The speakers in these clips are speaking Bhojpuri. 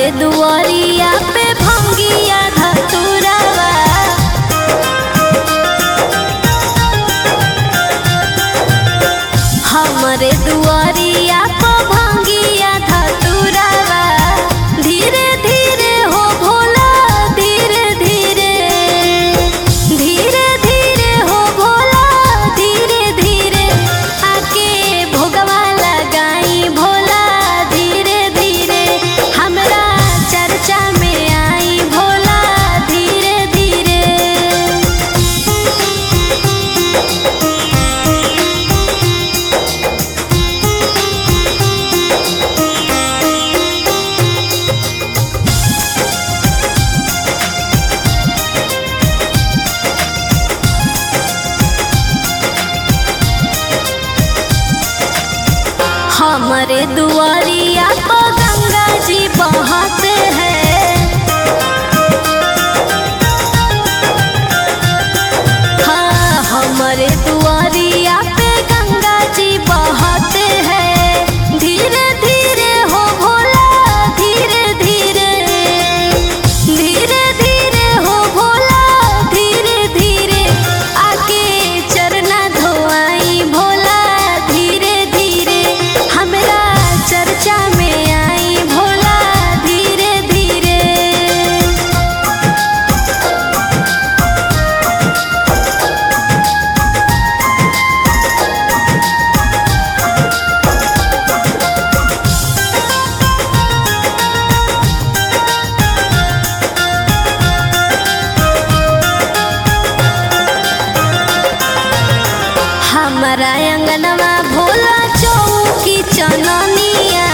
हमरे दुआरिया पे भंगिया धतुरवा हमरे दुआरिया पे भंगिया धतुरवा धीरे धीरे हो भोला धीरे धीरे धीरे धीरे हो भोला धीरे धीरे आके भोगवा लगाई भोला धीरे धीरे हमरा चर्चा में आई भोला धीरे धीरे। हमारे दुआरिया पर गंगा जी बहते हैं हाँ हमारे दुआरिया पे गंगा जी बहते हैं धीरे धीरे हो भोला धीरे धीरे धीरे धीरे हो भोला धीरे धीरे आके चरना धोआई भोला धीरे धीरे हमरा चर्चा में आई भोला धीरे धीरे। हमारा अंगनवा भोला चौकी चननिया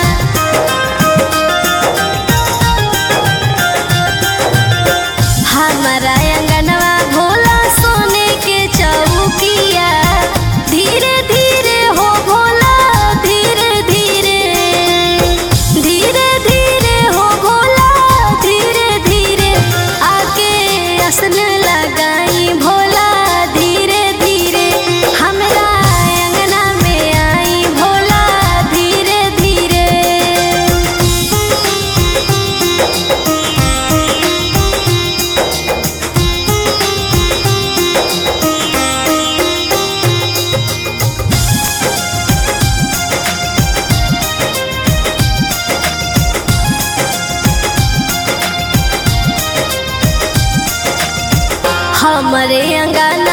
हमारा अंगनवा भोला सोने के चौकिया धीरे धीरे हो भोला धीरे धीरे धीरे धीरे हो भोला धीरे धीरे आके असन लगाई भोला धीरे धीरे हमरा अंगना में आई भोला धीरे धीरे। हमरे अंगना